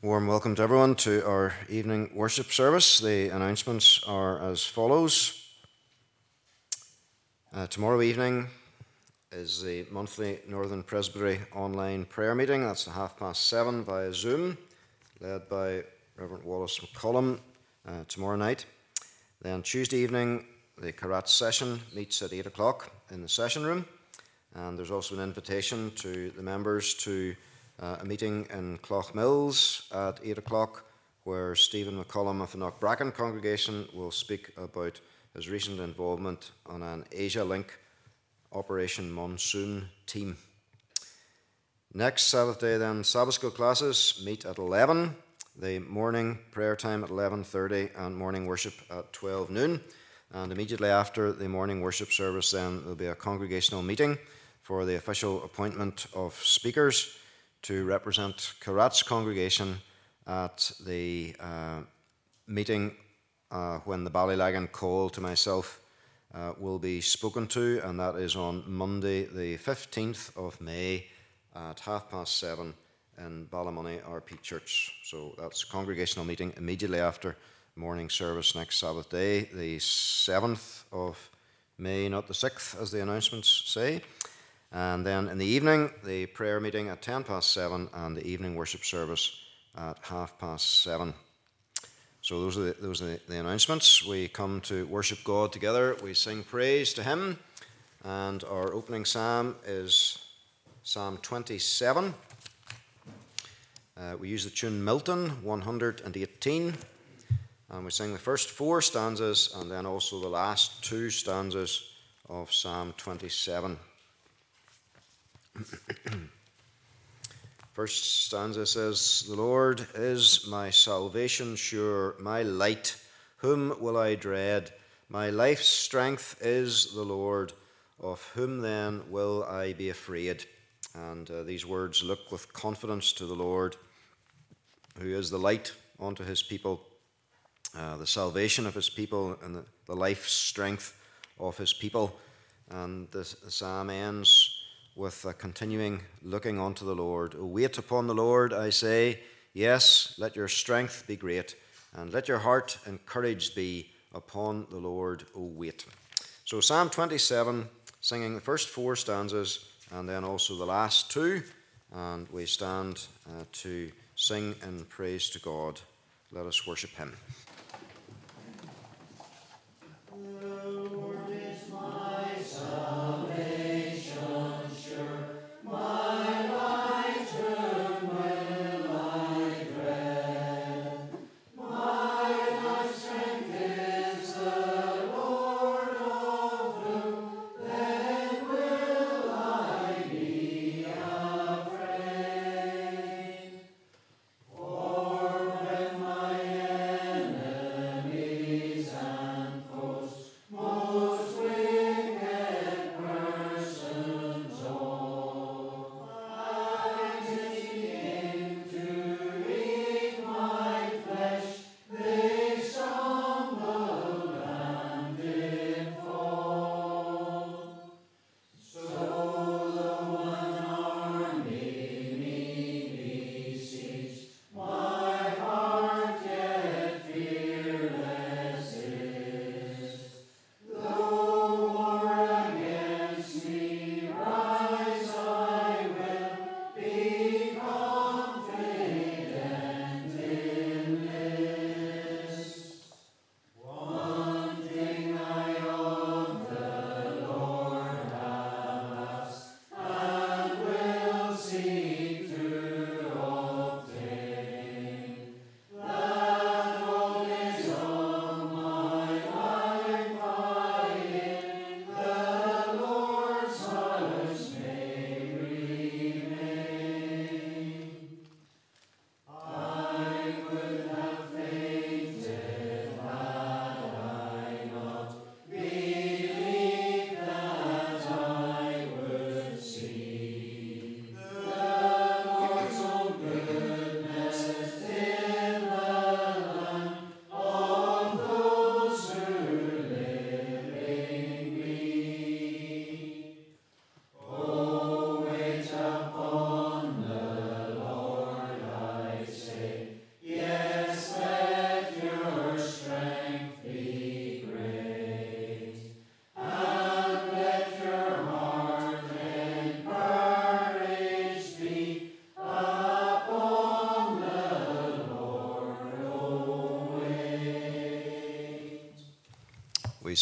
Warm welcome to everyone to our evening worship service. The announcements are as follows. Tomorrow evening is the monthly Northern Presbytery online prayer meeting. That's at 7:30 via Zoom, led by Reverend Wallace McCullum tomorrow night. Then Tuesday evening, the Karat session meets at 8 o'clock in the session room. And there's also an invitation to the members to a meeting in Cloughmills at 8 o'clock, where Stephen McCullum of the Knockbracken congregation will speak about his recent involvement on an Asia Link Operation Monsoon team. Next Saturday then, Sabbath school classes meet at 11, the morning prayer time at 11:30 and morning worship at 12 noon. And immediately after the morning worship service then there'll be a congregational meeting for the official appointment of speakers to represent Karat's congregation at the meeting when the Ballylagan call to myself will be spoken to, and that is on Monday the 15th of May at 7:30 in Ballymoney RP Church. So that's a congregational meeting immediately after morning service next Sabbath day, the 7th of May, not the 6th as the announcements say. And then in the evening, the prayer meeting at 7:10 and the evening worship service at 7:30. So those are the announcements. We come to worship God together. We sing praise to Him. And our opening psalm is Psalm 27. We use the tune Milton 118. And we sing the first 4 stanzas and then also the last 2 stanzas of Psalm 27. First stanza says, "The Lord is my salvation sure, my light, whom will I dread? My life's strength is the Lord, of whom then will I be afraid?" And these words look with confidence to the Lord, who is the light unto his people, the salvation of his people, and the life strength of his people. And the psalm ends with a continuing looking unto the Lord. "O wait upon the Lord, I say, yes, let your strength be great, and let your heart encouraged be upon the Lord, O wait." So Psalm 27, singing the first 4 stanzas, and then also the last 2, and we stand to sing in praise to God. Let us worship Him.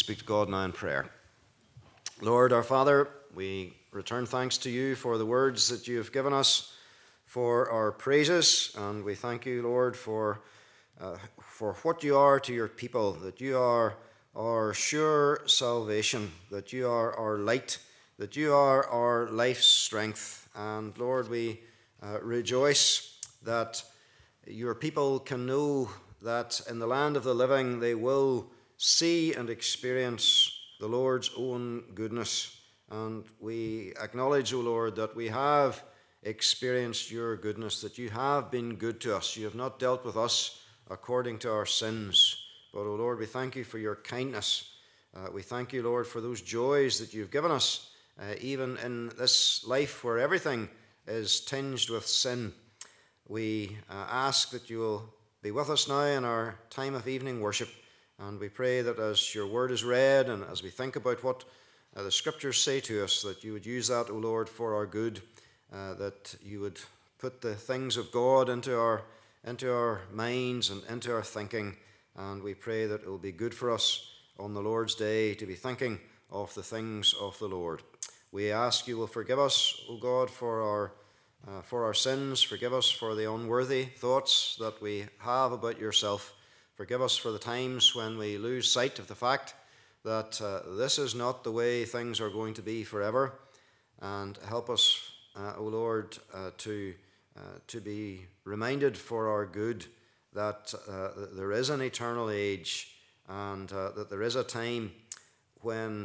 speak to God now in prayer. Lord, our Father, we return thanks to you for the words that you have given us, for our praises, and we thank you, Lord, for what you are to your people, that you are our sure salvation, that you are our light, that you are our life's strength. And Lord, we rejoice that your people can know that in the land of the living they will see and experience the Lord's own goodness. And we acknowledge, O Lord, that we have experienced your goodness, that you have been good to us. You have not dealt with us according to our sins. But, O Lord, we thank you for your kindness. We thank you, Lord, for those joys that you've given us, even in this life where everything is tinged with sin. We ask that you will be with us now in our time of evening worship. And we pray that as your word is read and as we think about what the scriptures say to us, that you would use that, O Lord, for our good, that you would put the things of God into our minds and into our thinking. And we pray that it will be good for us on the Lord's day to be thinking of the things of the Lord. We ask you will forgive us, O God, for our sins. Forgive us for the unworthy thoughts that we have about yourself. Forgive us for the times when we lose sight of the fact that this is not the way things are going to be forever. And help us, O Lord, to be reminded for our good that there is an eternal age, and that there is a time when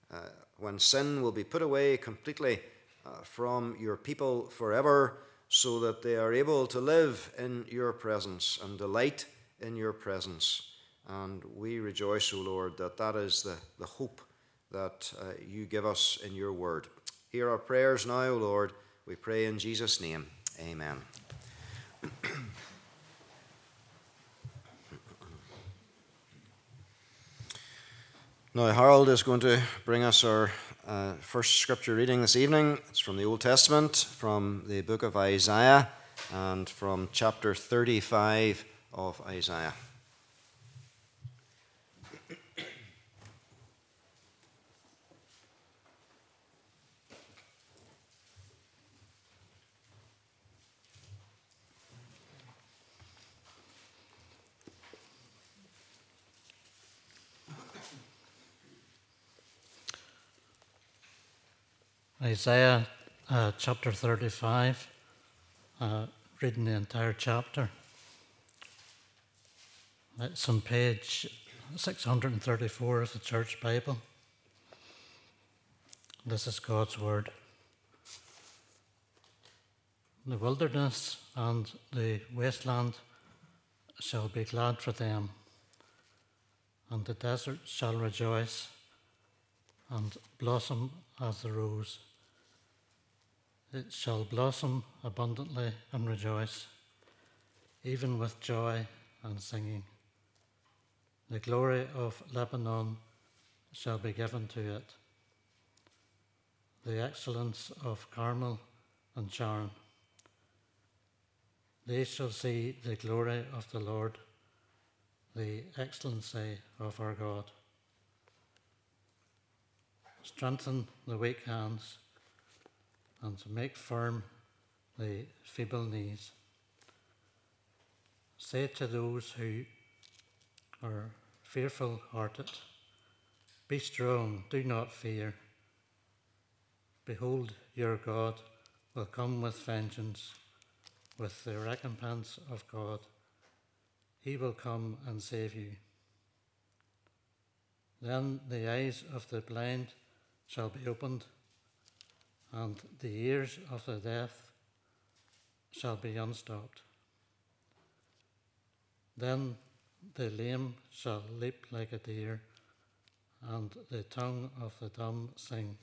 sin will be put away completely from your people forever, so that they are able to live in your presence and delight in your presence. And we rejoice, O Lord, that is the hope that you give us in your word. Hear our prayers now, O Lord. We pray in Jesus' name. Amen. Now, Harold is going to bring us our first scripture reading this evening. It's from the Old Testament, from the book of Isaiah, and from chapter 35 of Isaiah. Isaiah chapter 35, reading the entire chapter. It's on page 634 of the Church Bible. This is God's word. The wilderness and the wasteland shall be glad for them, and the desert shall rejoice and blossom as the rose. It shall blossom abundantly and rejoice, even with joy and singing. The glory of Lebanon shall be given to it, the excellence of Carmel and Sharon. They shall see the glory of the Lord, the excellency of our God. Strengthen the weak hands and make firm the feeble knees. Say to those who are fearful-hearted, be strong, do not fear. Behold, your God will come with vengeance, with the recompense of God. He will come and save you. Then the eyes of the blind shall be opened, and the ears of the deaf shall be unstopped. Then the lame shall leap like a deer, and the tongue of the dumb sing.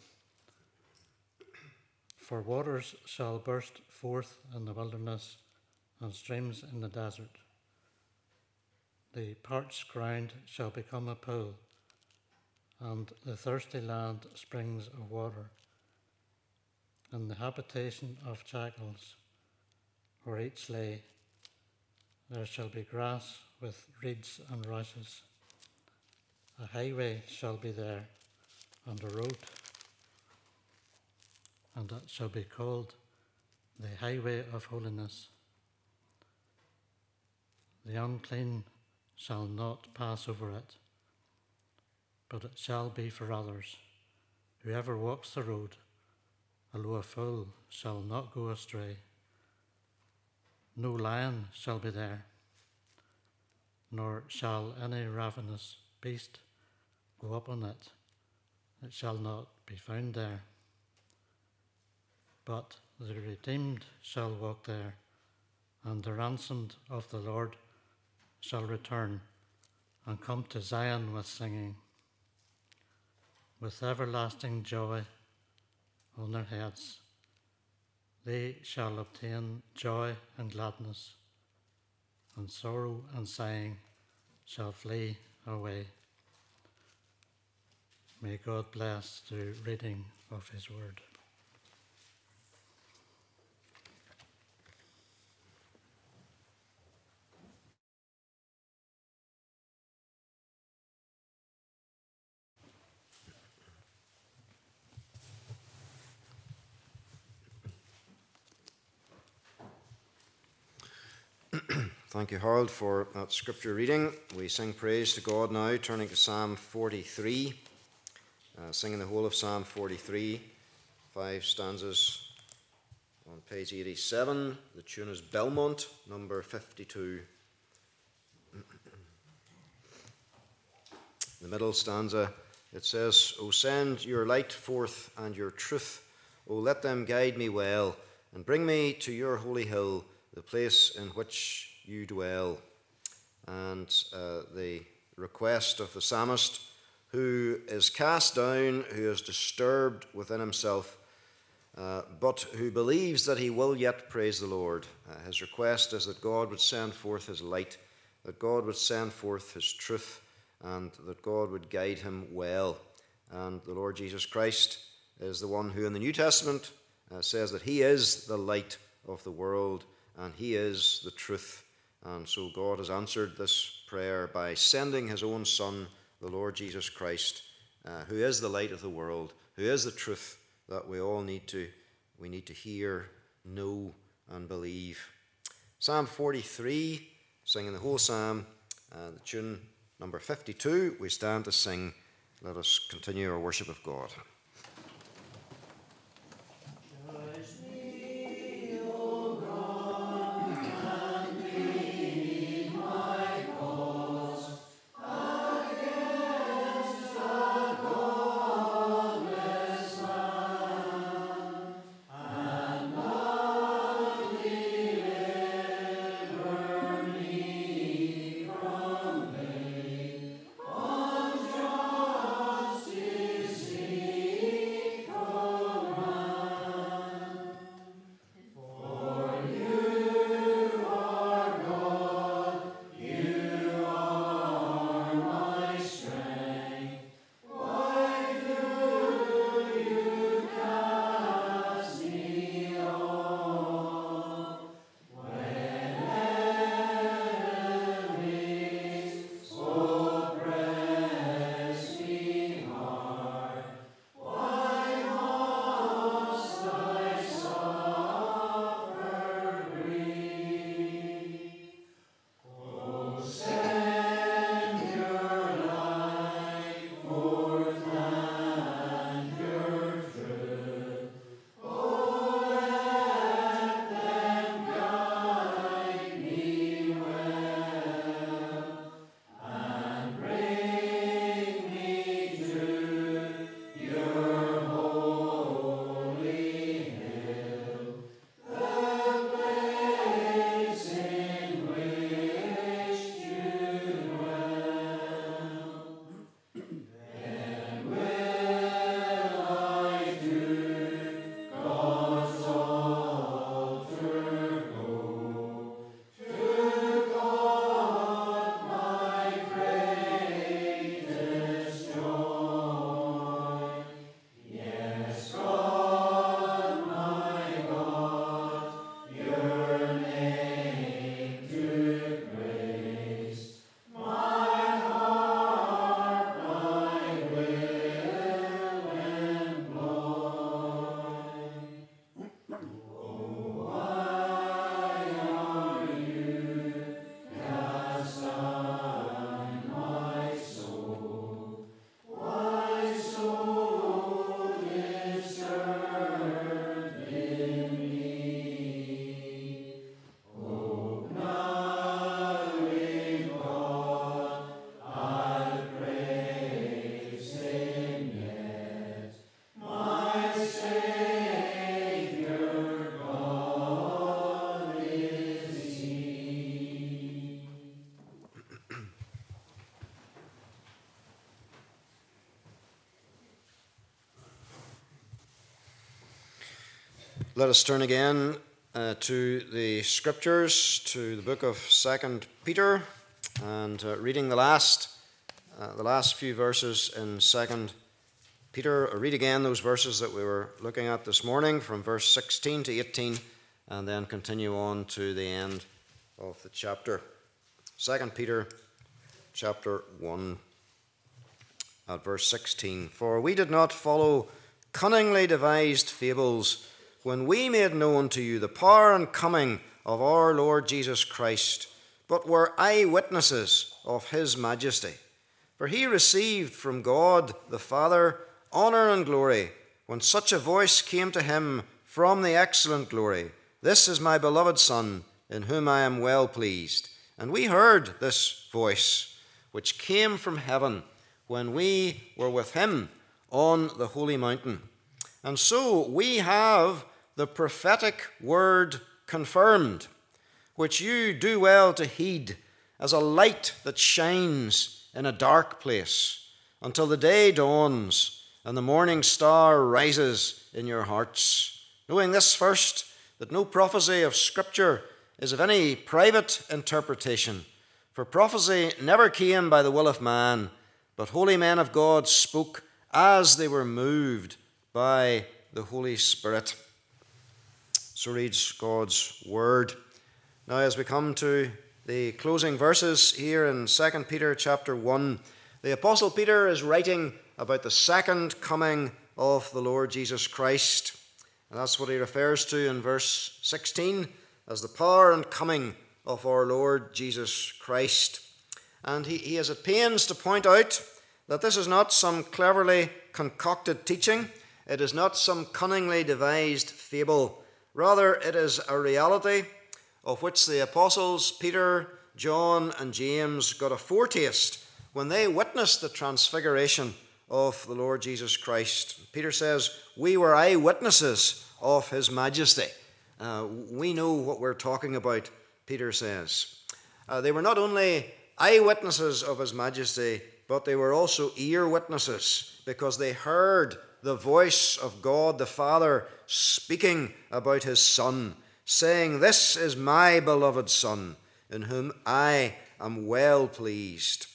For waters shall burst forth in the wilderness, and streams in the desert. The parched ground shall become a pool, and the thirsty land springs of water. In the habitation of jackals, where each lay, there shall be grass with reeds and rushes. A highway shall be there, and a road, and it shall be called the highway of holiness. The unclean shall not pass over it, but it shall be for others. Whoever walks the road, although a fool, shall not go astray. No lion shall be there, nor shall any ravenous beast go up on it. It shall not be found there. But the redeemed shall walk there, and the ransomed of the Lord shall return and come to Zion with singing, with everlasting joy on their heads. They shall obtain joy and gladness, and sorrow and sighing shall flee away. May God bless the reading of his word. Thank you, Harold, for that scripture reading. We sing praise to God now, turning to Psalm 43. Singing the whole of Psalm 43, 5 stanzas on page 87. The tune is Belmont, number 52. The middle stanza, it says, O send your light forth and your truth. O let them guide me well, and bring me to your holy hill, the place in which you dwell. And the request of the psalmist, who is cast down, who is disturbed within himself, but who believes that he will yet praise the Lord. His request is that God would send forth his light, that God would send forth his truth, and that God would guide him well. And the Lord Jesus Christ is the one who in the New Testament says that he is the light of the world, and he is the truth. And so God has answered this prayer by sending his own Son, the Lord Jesus Christ, who is the light of the world, who is the truth that we all need to hear, know, and believe. Psalm 43, singing the whole psalm, the tune number 52, we stand to sing. Let us continue our worship of God. See Let us turn again to the Scriptures, to the book of 2 Peter, and reading the last few verses in 2 Peter. Read again those verses that we were looking at this morning, from verse 16 to 18, and then continue on to the end of the chapter. 2 Peter chapter 1 at verse 16. For we did not follow cunningly devised fables when we made known to you the power and coming of our Lord Jesus Christ, but were eyewitnesses of his majesty. For he received from God the Father honor and glory when such a voice came to him from the excellent glory, "This is my beloved Son, in whom I am well pleased." And we heard this voice, which came from heaven when we were with him on the holy mountain. And so we have the prophetic word confirmed, which you do well to heed as a light that shines in a dark place until the day dawns and the morning star rises in your hearts. Knowing this first, that no prophecy of Scripture is of any private interpretation, for prophecy never came by the will of man, but holy men of God spoke as they were moved by the Holy Spirit. So reads God's word. Now, as we come to the closing verses here in 2 Peter chapter 1, the Apostle Peter is writing about the second coming of the Lord Jesus Christ. And that's what he refers to in verse 16 as the power and coming of our Lord Jesus Christ. And he is at pains to point out that this is not some cleverly concocted teaching. It is not some cunningly devised fable. Rather, it is a reality of which the apostles Peter, John, and James got a foretaste when they witnessed the transfiguration of the Lord Jesus Christ. Peter says, we were eyewitnesses of his majesty. We know what we're talking about, Peter says. They were not only eyewitnesses of his majesty, but they were also ear witnesses, because they heard the voice of God the Father speaking about his Son, saying, "This is my beloved Son, in whom I am well pleased."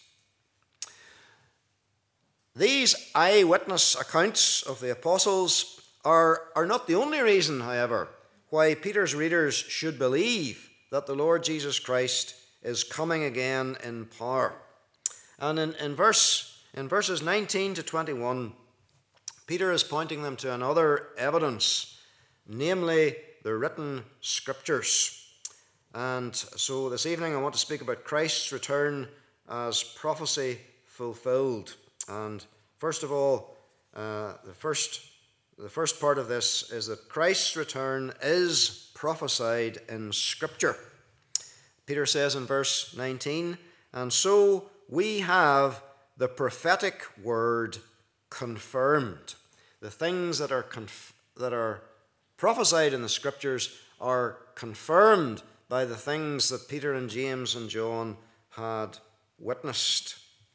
These eyewitness accounts of the apostles are not the only reason, however, why Peter's readers should believe that the Lord Jesus Christ is coming again in power. And in verses 19 to 21, Peter is pointing them to another evidence, namely the written Scriptures. And so this evening I want to speak about Christ's return as prophecy fulfilled. And first of all, the first part of this is that Christ's return is prophesied in Scripture. Peter says in verse 19, "And so we have the prophetic word confirmed." The things that are prophesied in the Scriptures are confirmed by the things that Peter and James and John had witnessed.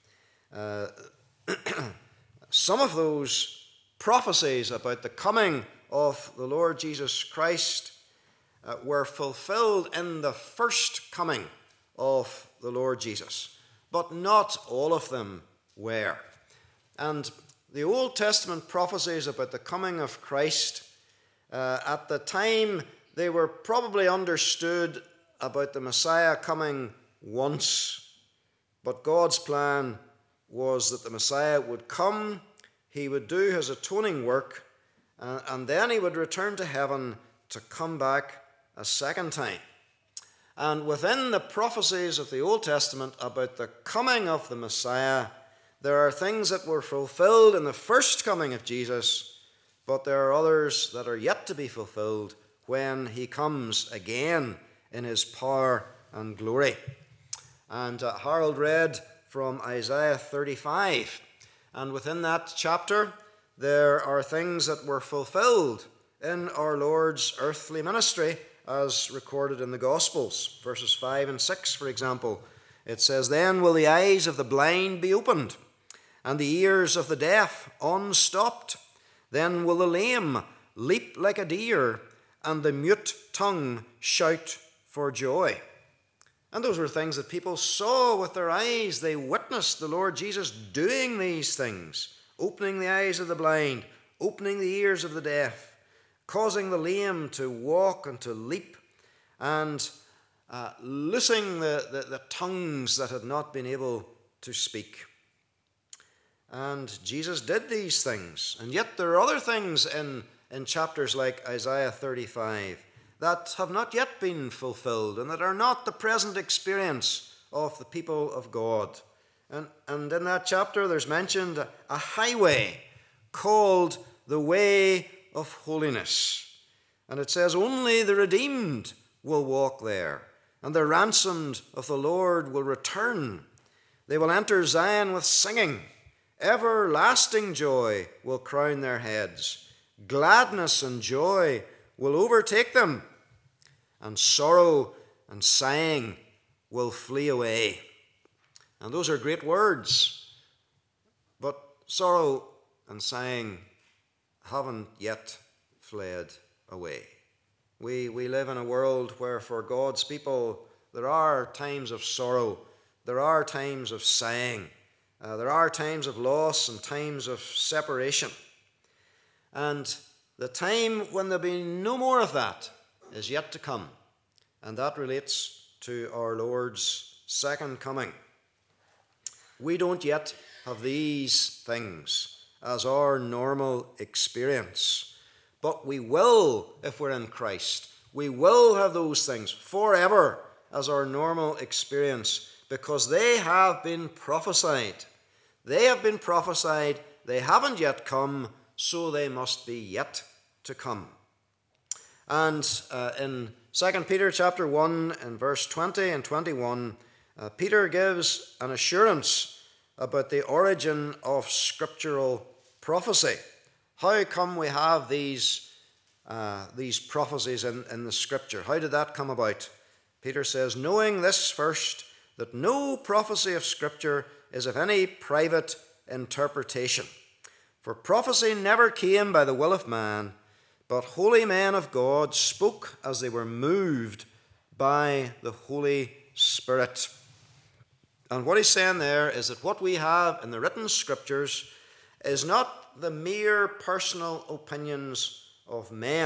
Some of those prophecies about the coming of the Lord Jesus Christ were fulfilled in the first coming of the Lord Jesus, but not all of them were. And the Old Testament prophecies about the coming of Christ, at the time they were probably understood about the Messiah coming once, but God's plan was that the Messiah would come, he would do his atoning work, and then he would return to heaven to come back a second time. And within the prophecies of the Old Testament about the coming of the Messiah, there are things that were fulfilled in the first coming of Jesus, but there are others that are yet to be fulfilled when he comes again in his power and glory. And Harold read from Isaiah 35, and within that chapter there are things that were fulfilled in our Lord's earthly ministry as recorded in the Gospels. Verses 5 and 6, for example, it says, "Then will the eyes of the blind be opened, and the ears of the deaf unstopped. Then will the lame leap like a deer, and the mute tongue shout for joy. And those were things that people saw with their eyes. They witnessed the Lord Jesus doing these things, opening the eyes of the blind, opening the ears of the deaf, causing the lame to walk and to leap, and loosing the tongues that had not been able to speak. And Jesus did these things. And yet there are other things in chapters like Isaiah 35 that have not yet been fulfilled and that are not the present experience of the people of God. And in that chapter there's mentioned a highway called the way of holiness. And it says only the redeemed will walk there, and the ransomed of the Lord will return. They will enter Zion with singing. Everlasting joy will crown their heads. Gladness and joy will overtake them, and sorrow and sighing will flee away. And those are great words, but sorrow and sighing haven't yet fled away. We live in a world where for God's people there are times of sorrow, there are times of sighing, there are times of loss and times of separation. And the time when there'll be no more of that is yet to come. And that relates to our Lord's second coming. We don't yet have these things as our normal experience. But we will, if we're in Christ, we will have those things forever as our normal experience, because they have been prophesied. They have been prophesied, they haven't yet come, so they must be yet to come. And in 2 Peter chapter 1, in verse 20 and 21, Peter gives an assurance about the origin of scriptural prophecy. How come we have these prophecies in the Scripture? How did that come about? Peter says, knowing this first, that no prophecy of Scripture is of any private interpretation. For prophecy never came by the will of man, but holy men of God spoke as they were moved by the Holy Spirit. And what he's saying there is that what we have in the written Scriptures is not the mere personal opinions of men.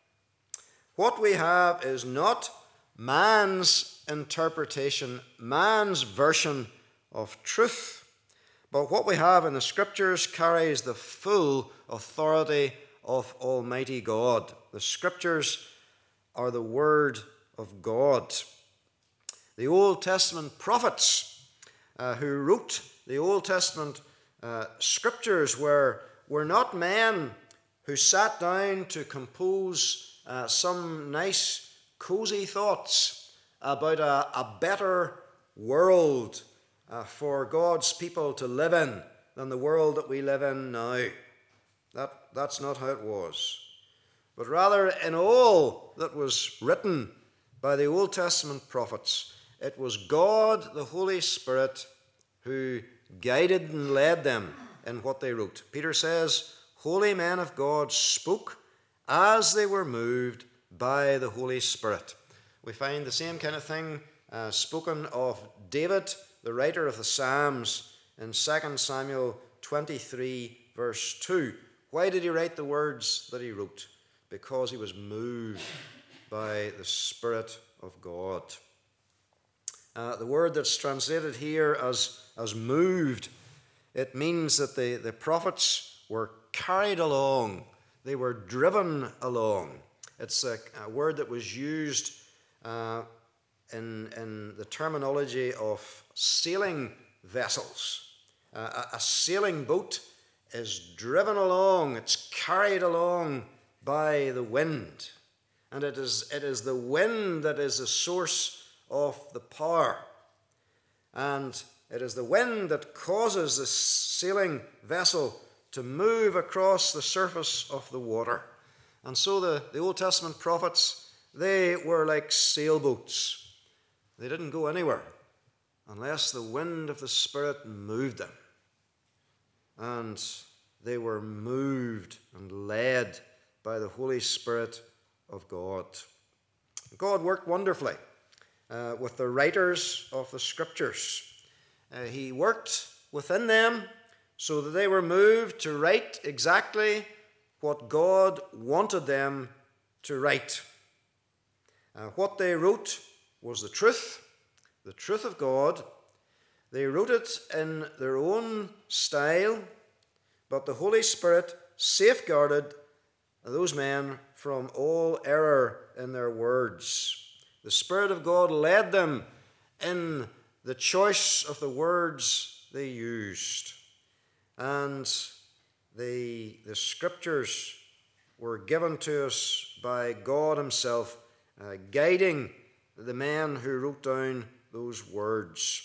What we have is not man's interpretation, man's version of truth, but what we have in the Scriptures carries the full authority of Almighty God. The Scriptures are the Word of God. The Old Testament prophets who wrote the Old Testament Scriptures were not men who sat down to compose some nice, cozy thoughts about a better world for God's people to live in than the world that we live in now. That's not how it was. But rather, in all that was written by the Old Testament prophets, it was God, the Holy Spirit, who guided and led them in what they wrote. Peter says, holy men of God spoke as they were moved by the Holy Spirit. We find the same kind of thing spoken of David, the writer of the Psalms, in 2 Samuel 23, verse 2. Why did he write the words that he wrote? Because he was moved by the Spirit of God. The word that's translated here as moved, it means that the prophets were carried along. They were driven along. It's a word that was used in the terminology of sailing vessels. A sailing boat is driven along, it's carried along by the wind. And it is the wind that is the source of the power. And it is the wind that causes the sailing vessel to move across the surface of the water. And so the Old Testament prophets, they were like sailboats. They didn't go anywhere unless the wind of the Spirit moved them. And they were moved and led by the Holy Spirit of God. God worked wonderfully with the writers of the Scriptures. He worked within them so that they were moved to write exactly what God wanted them to write. What they wrote was the truth of God. They wrote it in their own style, but the Holy Spirit safeguarded those men from all error in their words. The Spirit of God led them in the choice of the words they used. And the Scriptures were given to us by God Himself, guiding the men who wrote down those words.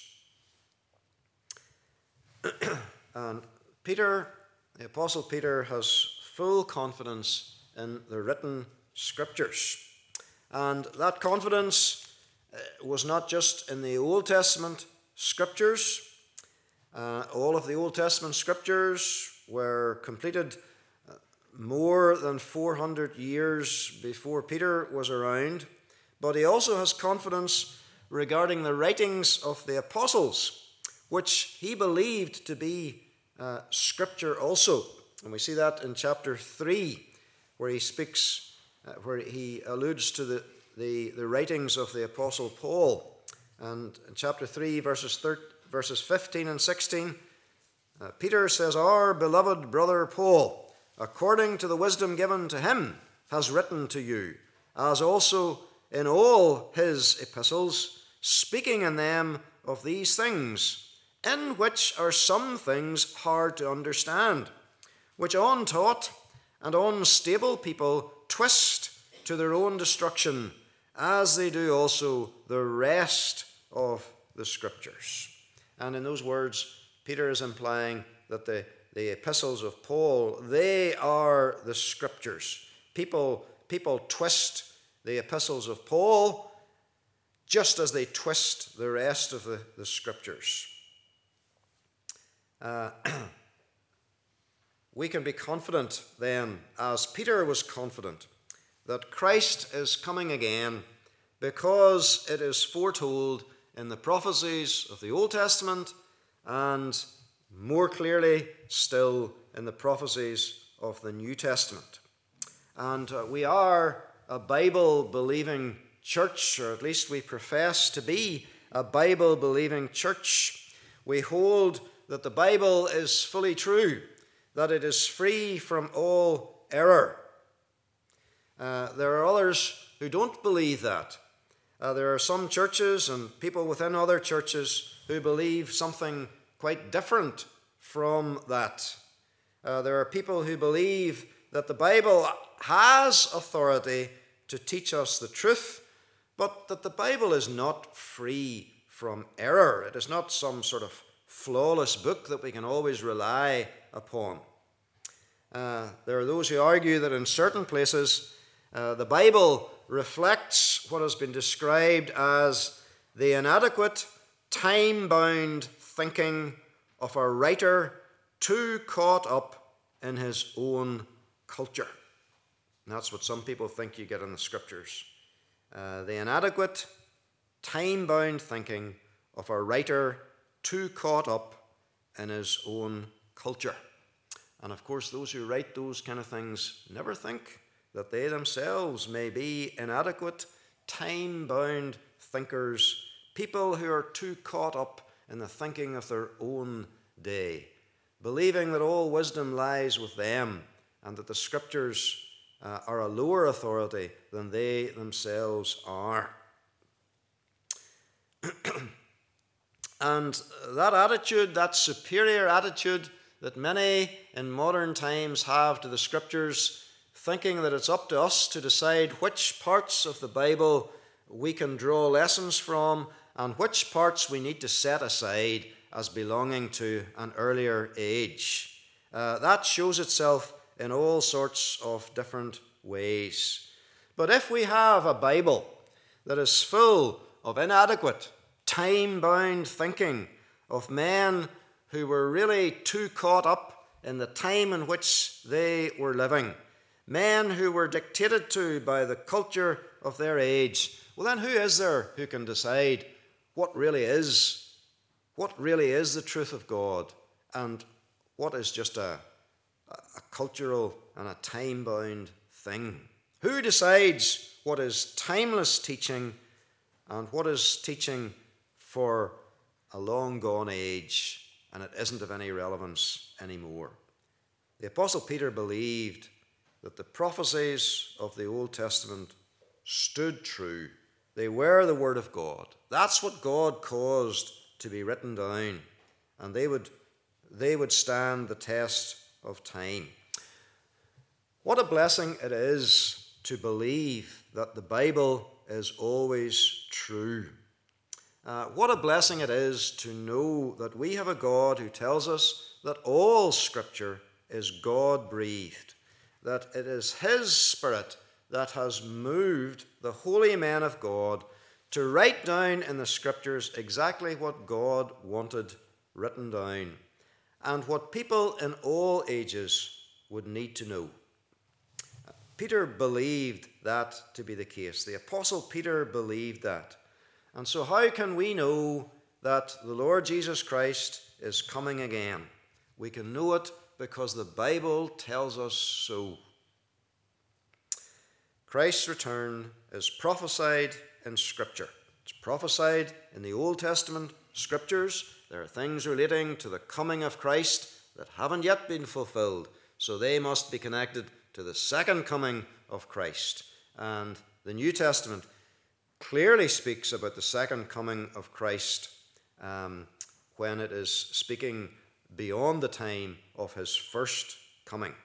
And Peter, the Apostle Peter, has full confidence in the written Scriptures. And that confidence was not just in the Old Testament Scriptures. All of the Old Testament Scriptures were completed more than 400 years before Peter was around. But he also has confidence regarding the writings of the apostles, which he believed to be Scripture also. And we see that in chapter 3, where he speaks, where he alludes to the writings of the Apostle Paul. And in chapter 3, verses 15 and 16, Peter says, "Our beloved brother Paul, according to the wisdom given to him, has written to you, as also in all his epistles, speaking in them of these things, in which are some things hard to understand, which untaught and unstable people twist to their own destruction, as they do also the rest of the Scriptures." And in those words, Peter is implying that the epistles of Paul, they are the Scriptures. People twist the epistles of Paul just as they twist the rest of the Scriptures. We can be confident then, as Peter was confident, that Christ is coming again because it is foretold in the prophecies of the Old Testament and more clearly still in the prophecies of the New Testament. And we are a Bible-believing church, or at least we profess to be a Bible-believing church. We hold that the Bible is fully true, that it is free from all error. There are others who don't believe that. There are some churches and people within other churches who believe something quite different from that. There are people who believe that the Bible has authority to teach us the truth, but that the Bible is not free from error. It is not some sort of flawless book that we can always rely upon. There are those who argue that in certain places the Bible reflects what has been described as the inadequate, time-bound thinking of a writer too caught up in his own culture. And that's what some people think you get in the Scriptures. The inadequate, time-bound thinking of a writer too caught up in his own culture. And of course, those who write those kind of things never think that they themselves may be inadequate, time-bound thinkers, people who are too caught up in the thinking of their own day, believing that all wisdom lies with them and that the Scriptures are a lower authority than they themselves are. And that attitude, that superior attitude that many in modern times have to the Scriptures, thinking that it's up to us to decide which parts of the Bible we can draw lessons from and which parts we need to set aside as belonging to an earlier age. That shows itself in all sorts of different ways. But if we have a Bible that is full of inadequate, time-bound thinking of men who were really too caught up in the time in which they were living, men who were dictated to by the culture of their age, well then who is there who can decide what really is the truth of God and what is just a cultural and a time-bound thing? Who decides what is timeless teaching and what is teaching for a long-gone age and it isn't of any relevance anymore? The Apostle Peter believed that the prophecies of the Old Testament stood true. They were the Word of God. That's what God caused to be written down, and they would stand the test of time. What a blessing it is to believe that the Bible is always true. What a blessing it is to know that we have a God who tells us that all Scripture is God-breathed, that it is His Spirit that has moved the holy men of God to write down in the Scriptures exactly what God wanted written down and what people in all ages would need to know. Peter believed that to be the case. The Apostle Peter believed that. And so how can we know that the Lord Jesus Christ is coming again? We can know it because the Bible tells us so. Christ's return is prophesied in Scripture. It's prophesied in the Old Testament Scriptures. There are things relating to the coming of Christ that haven't yet been fulfilled, so they must be connected to the second coming of Christ. And the New Testament clearly speaks about the second coming of Christ when it is speaking beyond the time of his first coming.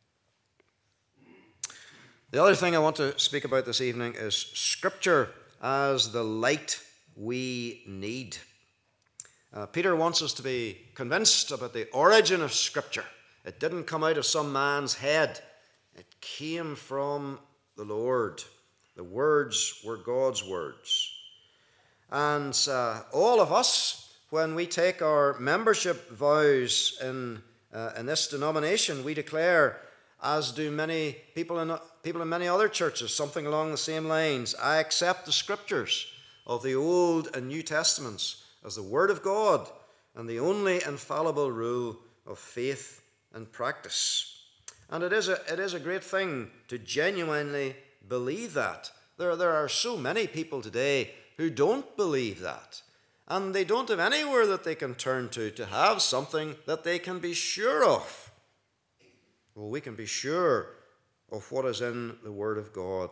The other thing I want to speak about this evening is Scripture as the light we need. Peter wants us to be convinced about the origin of Scripture. It didn't come out of some man's head. It came from the Lord. The words were God's words. And all of us, when we take our membership vows in this denomination, we declare, as do many people in many other churches, something along the same lines: I accept the Scriptures of the Old and New Testaments as the Word of God and the only infallible rule of faith and practice. And it is a great thing to genuinely believe that. There are so many people today who don't believe that. And they don't have anywhere that they can turn to have something that they can be sure of. Well, we can be sure of what is in the Word of God.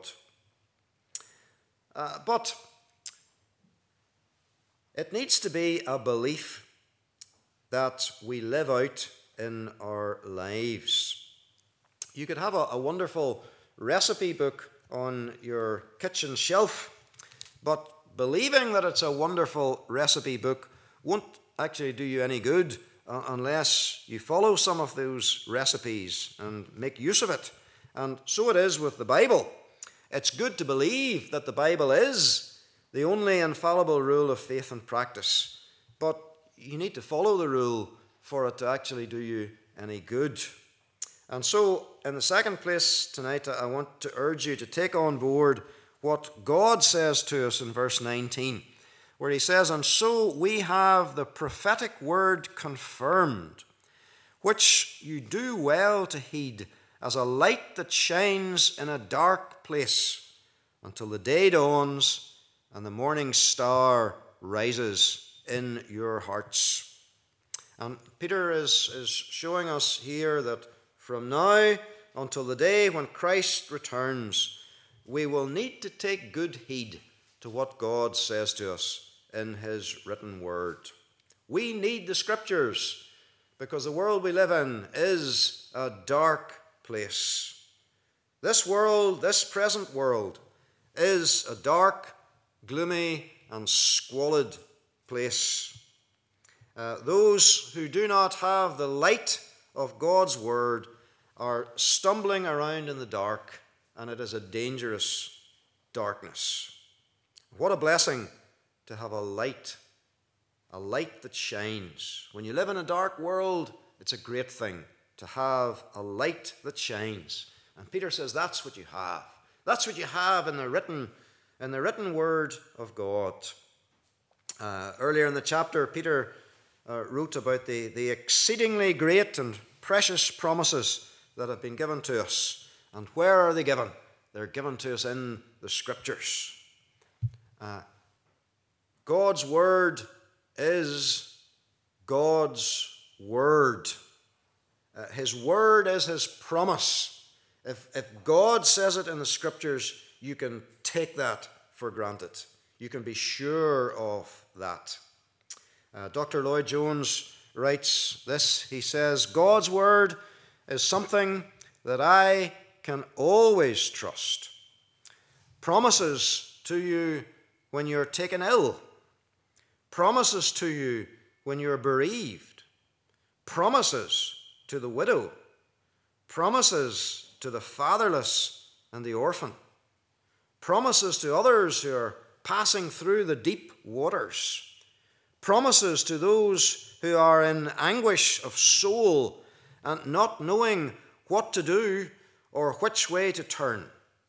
But it needs to be a belief that we live out in our lives. You could have a wonderful recipe book on your kitchen shelf, but believing that it's a wonderful recipe book won't actually do you any good unless you follow some of those recipes and make use of it. And so it is with the Bible. It's good to believe that the Bible is the only infallible rule of faith and practice, but you need to follow the rule for it to actually do you any good. And so, in the second place tonight, I want to urge you to take on board what God says to us in verse 19, where he says, "And so we have the prophetic word confirmed, which you do well to heed, as a light that shines in a dark place, until the day dawns and the morning star rises in your hearts." And Peter is showing us here that from now until the day when Christ returns, we will need to take good heed to what God says to us in his written word. We need the Scriptures because the world we live in is a dark place. This world, this present world, is a dark, gloomy, and squalid place. Those who do not have the light of God's word are stumbling around in the dark, and it is a dangerous darkness. What a blessing to have a light that shines. When you live in a dark world, it's a great thing to have a light that shines. And Peter says that's what you have. That's what you have in the written word of God. Earlier in the chapter, Peter wrote about the exceedingly great and precious promises that have been given to us. And where are they given? They're given to us in the Scriptures. God's word is God's word. His word is his promise. If God says it in the Scriptures, you can take that for granted. You can be sure of that. Dr. Lloyd Jones writes this. He says, God's word is something that I can always trust. Promises to you when you're taken ill. Promises to you when you're bereaved. Promises to the widow. Promises to the fatherless and the orphan. Promises to others who are passing through the deep waters. Promises to those who are in anguish of soul and not knowing what to do or which way to turn.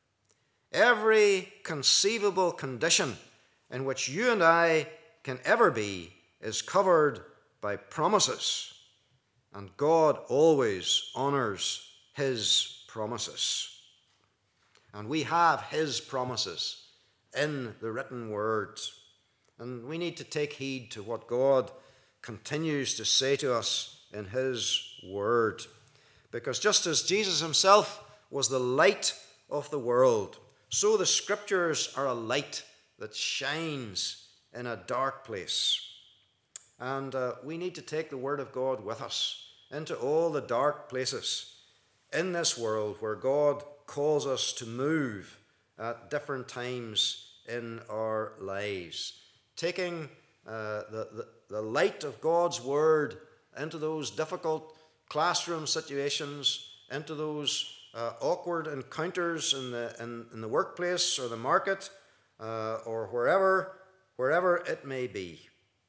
Every conceivable condition in which you and I can ever be is covered by promises. And God always honors his promises. And we have his promises in the written word. And we need to take heed to what God continues to say to us in his word. Because just as Jesus himself was the light of the world, so the Scriptures are a light that shines in a dark place. And we need to take the word of God with us into all the dark places in this world where God calls us to move at different times in our lives. Taking the light of God's word into those difficult classroom situations, into those awkward encounters in the workplace or the market or wherever it may be.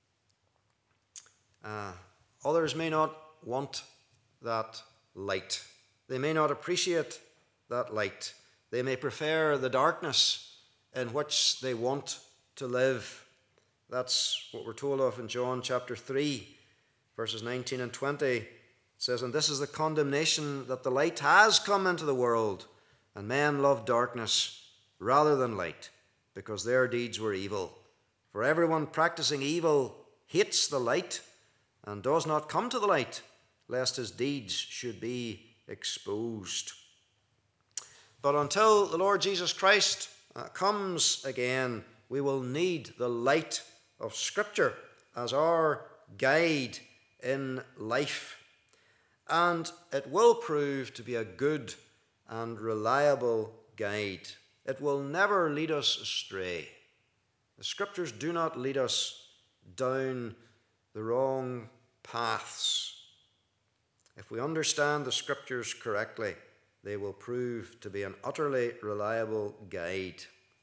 Others may not want that light. They may not appreciate that light. They may prefer the darkness in which they want to live. That's what we're told of in John chapter 3, verses 19 and 20. It says, "And this is the condemnation, that the light has come into the world, and men love darkness rather than light, because their deeds were evil. For everyone practicing evil hates the light and does not come to the light, lest his deeds should be exposed." But until the Lord Jesus Christ comes again, we will need the light of Scripture as our guide in life. And it will prove to be a good and reliable guide. It will never lead us astray. The Scriptures do not lead us down the wrong paths. If we understand the Scriptures correctly, they will prove to be an utterly reliable guide.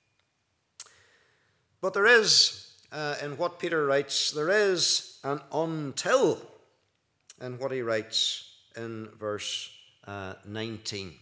But there is, in what Peter writes, there is an until in what he writes in verse 19.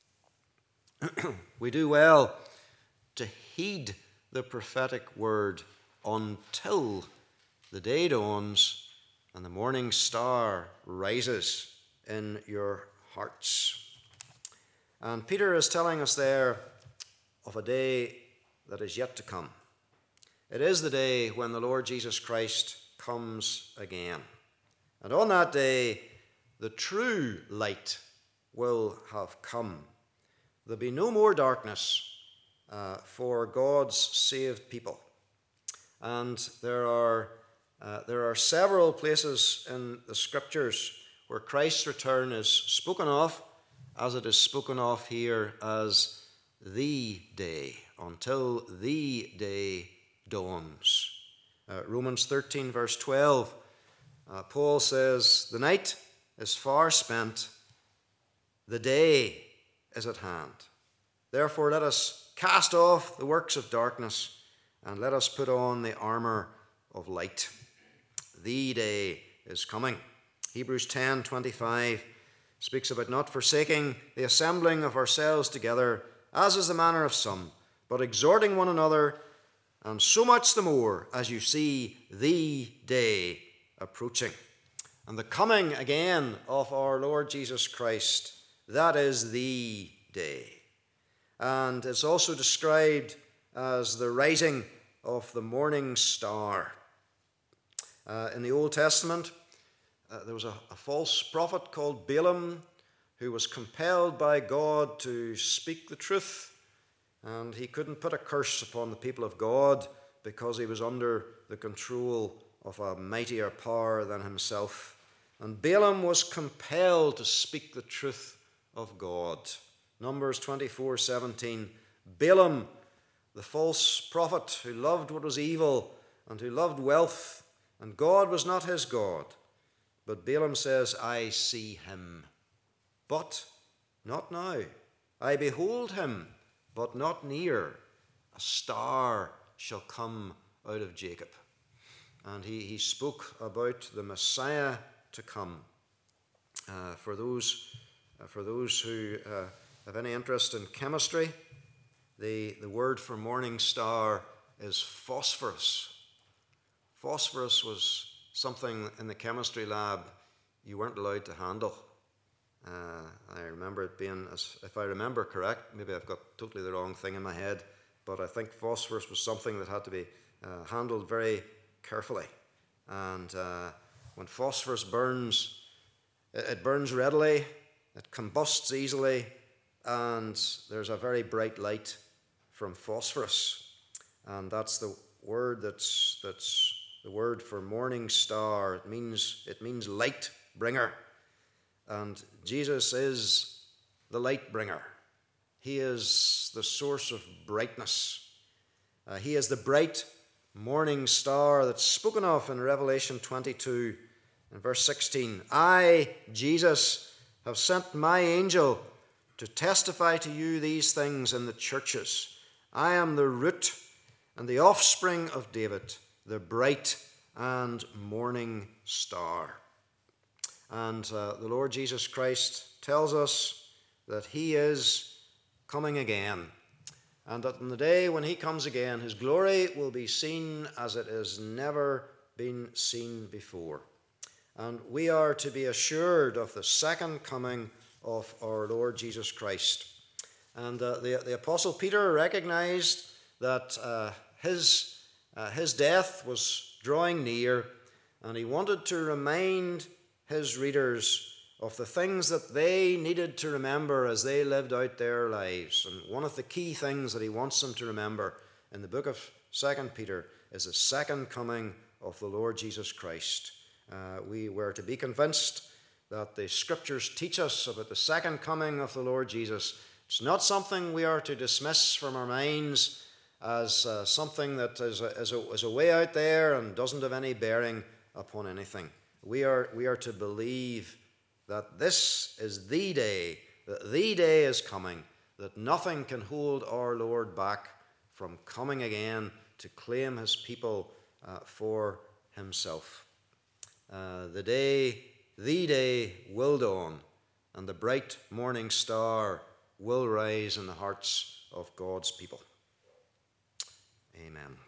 We do well to heed the prophetic word until the day dawns and the morning star rises in your hearts. And Peter is telling us there of a day that is yet to come. It is the day when the Lord Jesus Christ comes again. And on that day, the true light will have come. There'll be no more darkness for God's saved people. And there are several places in the Scriptures where Christ's return is spoken of, as it is spoken of here as the day, until the day dawns. Romans 13, verse 12, Paul says, "The night is far spent, the day is at hand. Therefore let us cast off the works of darkness, and let us put on the armor of light." The day is coming. Hebrews 10:25 speaks about not forsaking the assembling of ourselves together, as is the manner of some, but exhorting one another, and so much the more as you see the day approaching. And the coming again of our Lord Jesus Christ, that is the day. And it's also described as the rising of the morning star. In the Old Testament, there was a false prophet called Balaam who was compelled by God to speak the truth, and he couldn't put a curse upon the people of God because he was under the control of a mightier power than himself. And Balaam was compelled to speak the truth of God. Numbers 24:17. Balaam, the false prophet who loved what was evil and who loved wealth, and God was not his God. But Balaam says, I see him, but not now. I behold him, but not near. A star shall come out of Jacob. And he spoke about the Messiah to come. For those who have any interest in chemistry, the word for morning star is phosphorus. Phosphorus was something in the chemistry lab you weren't allowed to handle. I remember it being, if I remember correct, maybe I've got totally the wrong thing in my head, but I think phosphorus was something that had to be handled very carefully. And when phosphorus burns, it burns readily, it combusts easily, and there's a very bright light from phosphorus. And that's the word that's the word for morning star. It means light bringer. And Jesus is the light bringer. He is the source of brightness. He is the bright morning star that's spoken of in Revelation 22 and verse 16. I, Jesus, have sent my angel to testify to you these things in the churches. I am the root and the offspring of David, the bright and morning star. And the Lord Jesus Christ tells us that he is coming again, and that on the day when he comes again, his glory will be seen as it has never been seen before. And we are to be assured of the second coming of our Lord Jesus Christ. And the Apostle Peter recognized that his death was drawing near, and he wanted to remind his readers of the things that they needed to remember as they lived out their lives. And one of the key things that he wants them to remember in the book of 2 Peter is the second coming of the Lord Jesus Christ. We were to be convinced that the Scriptures teach us about the second coming of the Lord Jesus. It's not something we are to dismiss from our minds as something that is a way out there and doesn't have any bearing upon anything. We are to believe that this is the day, that the day is coming, that nothing can hold our Lord back from coming again to claim his people for himself. The day will dawn, and the bright morning star will rise in the hearts of God's people. Amen.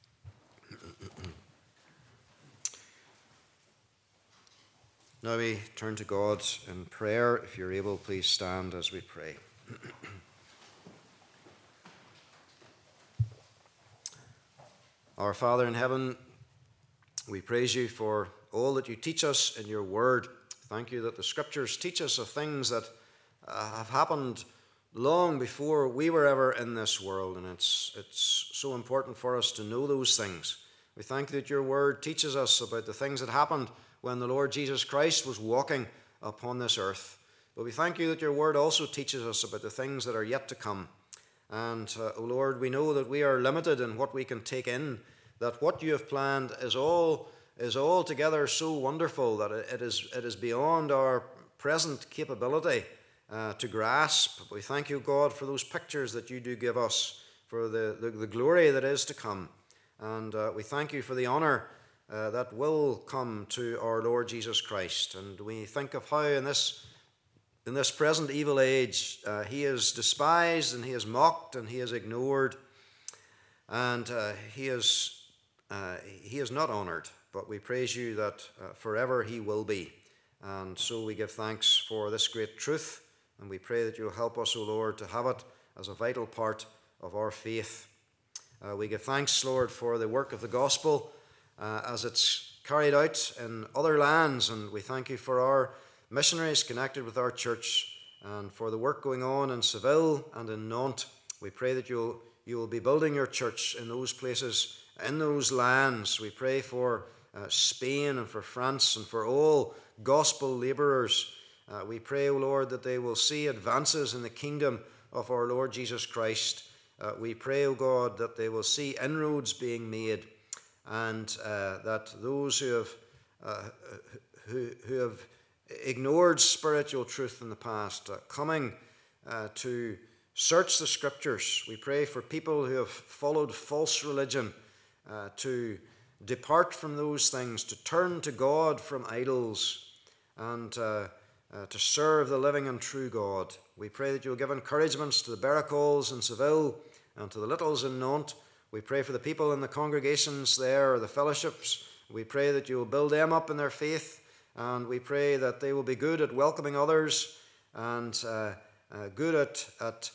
Now we turn to God in prayer. If you're able, please stand as we pray. Our Father in heaven, we praise you for all that you teach us in your word. Thank you that the Scriptures teach us of things that have happened long before we were ever in this world, and it's so important for us to know those things. We thank you that your word teaches us about the things that happened when the Lord Jesus Christ was walking upon this earth. But we thank you that your word also teaches us about the things that are yet to come. And, O Lord, we know that we are limited in what we can take in, that what you have planned is altogether so wonderful that it is beyond our present capability to grasp. We thank you, God, for those pictures that you do give us, for the glory that is to come. And we thank you for the honor that will come to our Lord Jesus Christ. And we think of how in this in this present evil age, he is despised and he is mocked and he is ignored, and he is not honoured. But we praise you that forever he will be. And so we give thanks for this great truth, and we pray that you'll help us, O Lord, to have it as a vital part of our faith. We give thanks, Lord, for the work of the gospel as it's carried out in other lands, and we thank you for our missionaries connected with our church and for the work going on in Seville and in Nantes. We pray that you will be building your church in those places, in those lands. We pray for Spain and for France and for all gospel labourers. We pray, O Lord, that they will see advances in the kingdom of our Lord Jesus Christ. We pray, O God, that they will see inroads being made, and that those who have ignored spiritual truth in the past, coming to search the Scriptures. We pray for people who have followed false religion to depart from those things, to turn to God from idols, and to serve the living and true God. We pray that you'll give encouragements to the Barracles in Seville and to the Littles in Nantes. We pray for the people in the congregations there, or the fellowships. We pray that you will build them up in their faith, and we pray that they will be good at welcoming others and good at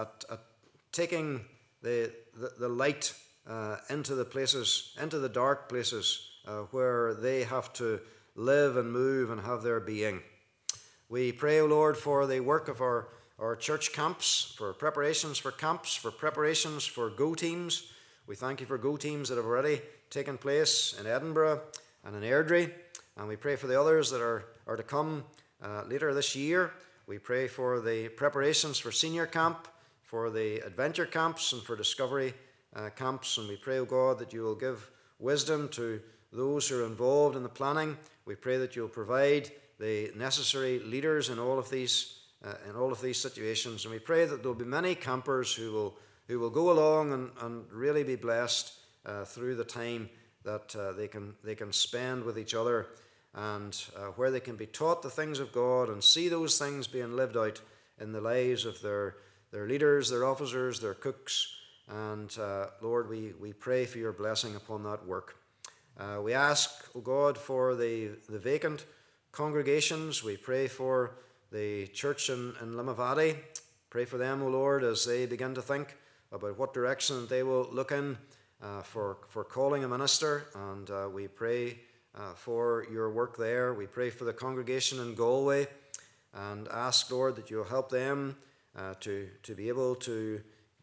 taking the light into the places, into the dark places where they have to live and move and have their being. We pray, O Lord, for the work of our church camps, for preparations for camps, for preparations for go teams. We thank you for go teams that have already taken place in Edinburgh and in Airdrie, and we pray for the others that are to come later this year. We pray for the preparations for senior camp, for the adventure camps, and for discovery camps, and we pray, O God, that you will give wisdom to those who are involved in the planning. We pray that you will provide the necessary leaders in all of these situations, and we pray that there will be many campers who will go along and really be blessed through the time that they can spend with each other, and where they can be taught the things of God and see those things being lived out in the lives of their leaders, their officers, their cooks. And Lord, we pray for your blessing upon that work. We ask, O God, for the vacant congregations. We pray for the church in Limavady. Pray for them, O Lord, as they begin to think about what direction they will look in for calling a minister. And we pray for your work there. We pray for the congregation in Galway and ask, Lord, that you'll help them to be able to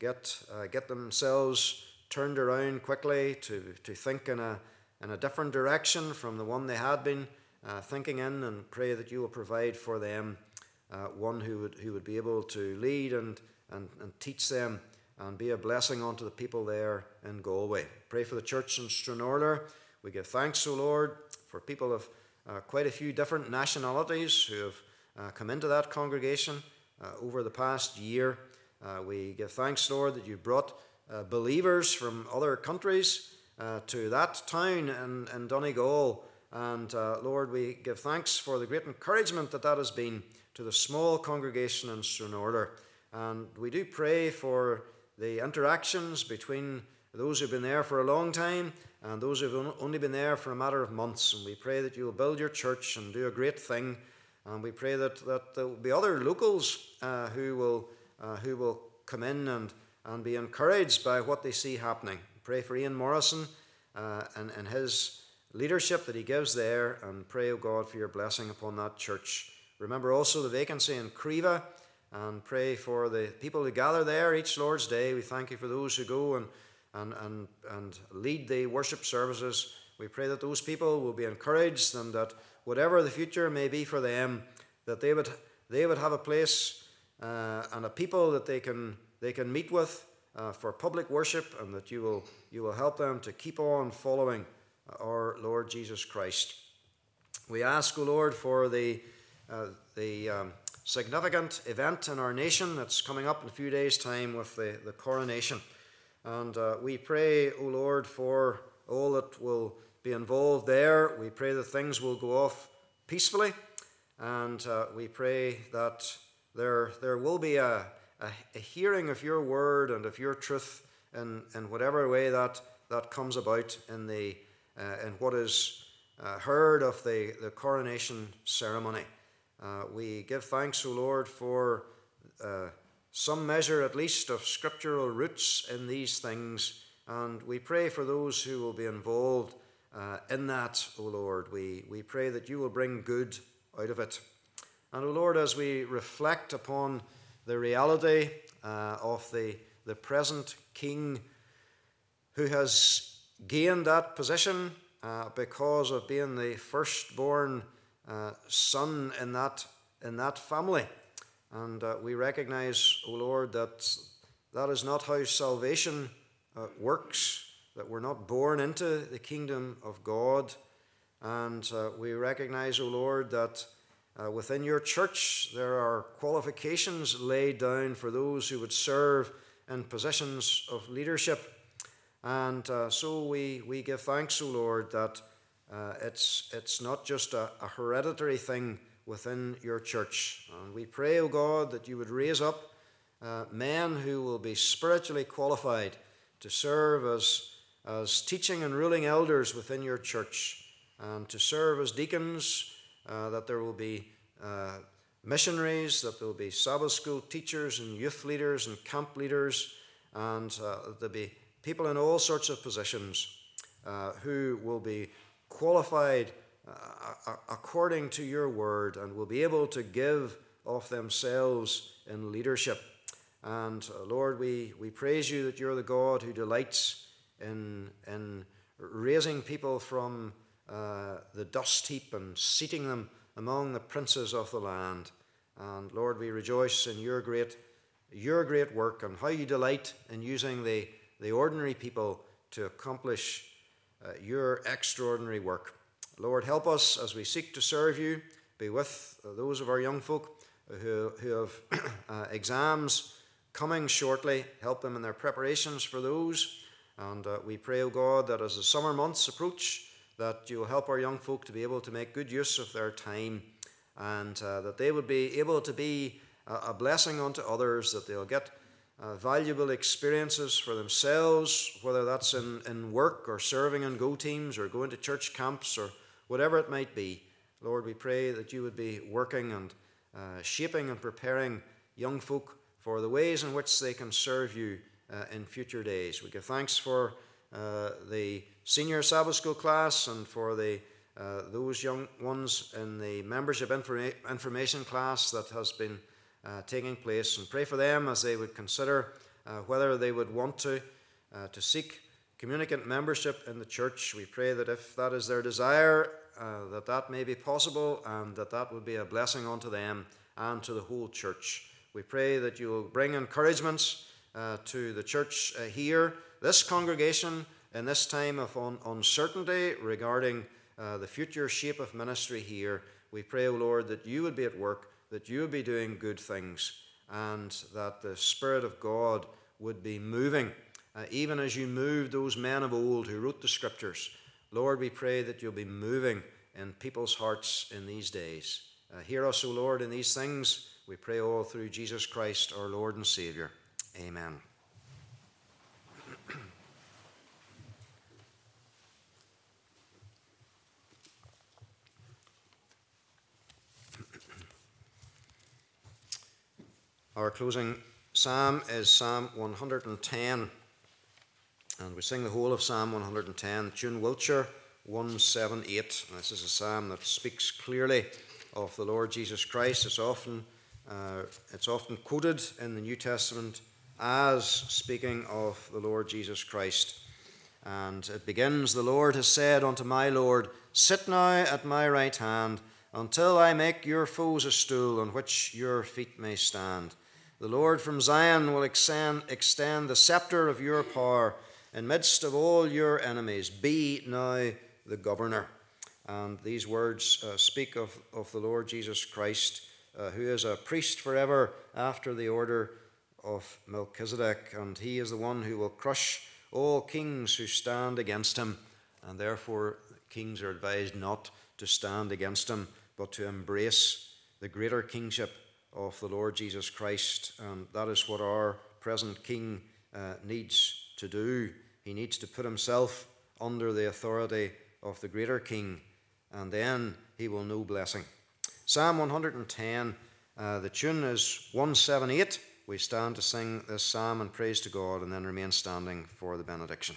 get themselves turned around quickly, to think in a different direction from the one they had been thinking in, and pray that you will provide for them one who would be able to lead and teach them and be a blessing unto the people there in Galway. Pray for the church in Stranorlar. We give thanks, O Lord, for people of quite a few different nationalities who have come into that congregation over the past year. We give thanks, Lord, that you brought believers from other countries to that town in Donegal. And Lord, we give thanks for the great encouragement that has been to the small congregation in Stranorlar. And we do pray for the interactions between those who've been there for a long time and those who've only been there for a matter of months. And we pray that you will build your church and do a great thing. And we pray that there will be other locals who will come in and be encouraged by what they see happening. Pray for Ian Morrison and his leadership that he gives there, and pray, O God, for your blessing upon that church. Remember also the vacancy in Creva, and pray for the people who gather there each Lord's Day. We thank you for those who go and lead the worship services. We pray that those people will be encouraged, and that whatever the future may be for them, that they would have a place and a people that they can meet with for public worship, and that you will help them to keep on following our Lord Jesus Christ. We ask, O Lord, for the significant event in our nation that's coming up in a few days' time with the coronation. And we pray, O Lord, for all that will be involved there. We pray that things will go off peacefully, And we pray that there will be a hearing of your word and of your truth in whatever way that comes about in what is heard of the coronation ceremony. We give thanks, O Lord, for some measure at least of scriptural roots in these things, and we pray for those who will be involved in that, O Lord. We pray that you will bring good out of it. And, O Lord, as we reflect upon the reality of the present king who has gained that position because of being the firstborn son in that family. And we recognize, O Lord, that is not how salvation works, that we're not born into the kingdom of God. And we recognize, O Lord, that within your church there are qualifications laid down for those who would serve in positions of leadership. And so we give thanks, O Lord, that it's not just a hereditary thing within your church. And we pray, O God, that you would raise up men who will be spiritually qualified to serve as teaching and ruling elders within your church, and to serve as deacons, that there will be missionaries, that there will be Sabbath school teachers and youth leaders and camp leaders, and that there be people in all sorts of positions who will be qualified according to your word and will be able to give of themselves in leadership. And Lord, we praise you that you're the God who delights in raising people from the dust heap and seating them among the princes of the land. And Lord, we rejoice in your great work and how you delight in using the ordinary people to accomplish your extraordinary work. Lord, help us as we seek to serve you. Be with those of our young folk who have exams coming shortly. Help them in their preparations for those. And we pray, O God, that as the summer months approach, that you will help our young folk to be able to make good use of their time, and that they would be able to be a blessing unto others, that they'll get valuable experiences for themselves, whether that's in work or serving in go teams or going to church camps or whatever it might be. Lord, we pray that you would be working and shaping and preparing young folk for the ways in which they can serve you in future days. We give thanks for the senior Sabbath school class and for those young ones in the membership information class that has been taking place, and pray for them as they would consider whether they would want to seek communicant membership in the church. We pray that if that is their desire, that may be possible, and that would be a blessing unto them and to the whole church. We pray that you will bring encouragements to the church here, this congregation, in this time of uncertainty regarding the future shape of ministry here. We pray, O Lord, that you would be at work, that you would be doing good things, and that the Spirit of God would be moving, even as you moved those men of old who wrote the Scriptures. Lord, we pray that you'll be moving in people's hearts in these days. Hear us, O Lord, in these things. We pray all through Jesus Christ, our Lord and Saviour. Amen. Our closing psalm is Psalm 110, and we sing the whole of Psalm 110, tune Wiltshire 178. This is a psalm that speaks clearly of the Lord Jesus Christ. It's often quoted in the New Testament as speaking of the Lord Jesus Christ. And it begins, "The Lord has said unto my Lord, sit now at my right hand, until I make your foes a stool on which your feet may stand. The Lord from Zion will extend the scepter of your power. In midst of all your enemies, be now the governor." And these words speak of the Lord Jesus Christ, who is a priest forever after the order of Melchizedek. And he is the one who will crush all kings who stand against him. And therefore, kings are advised not to stand against him, but to embrace the greater kingship of the Lord Jesus Christ. That is what our present King needs to do. He needs to put himself under the authority of the greater King, and then he will know blessing. Psalm 110, the tune is 178. We stand to sing this psalm and praise to God, and then remain standing for the benediction.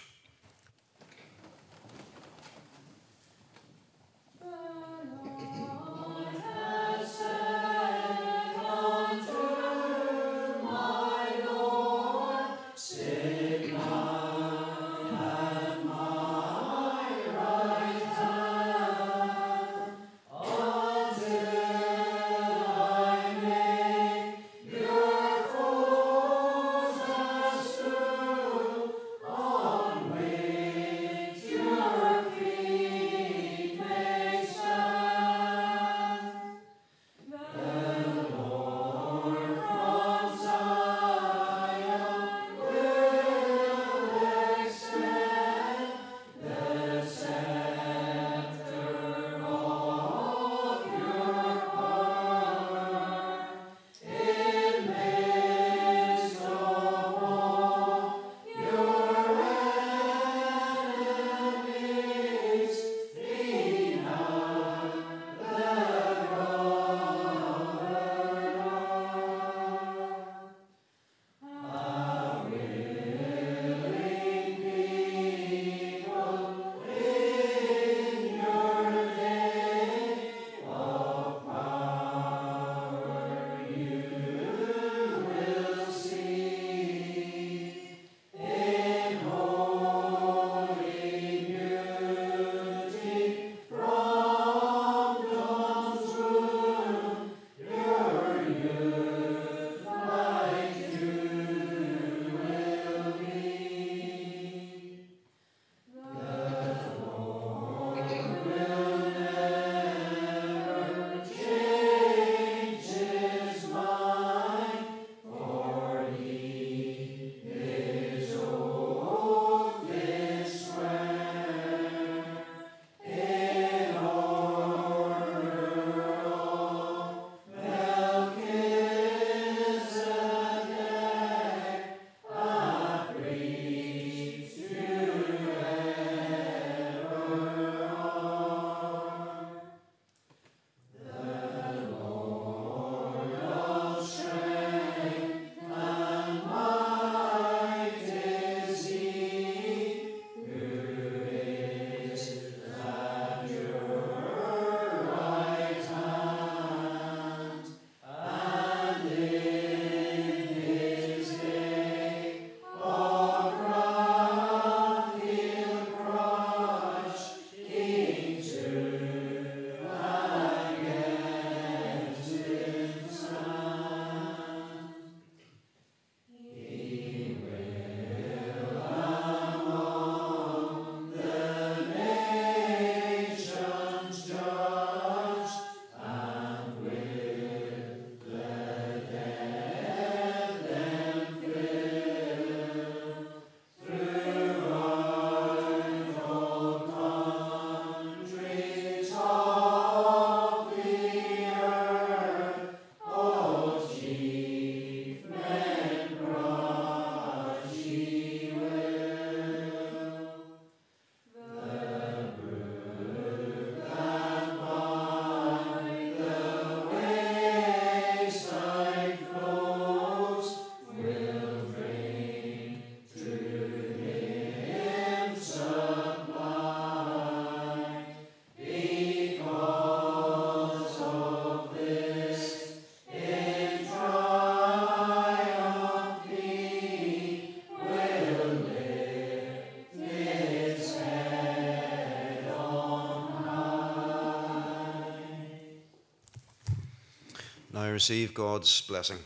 Now receive God's blessing.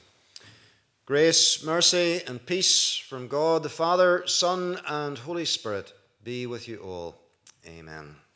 Grace, mercy, and peace from God the Father, Son, and Holy Spirit be with you all. Amen.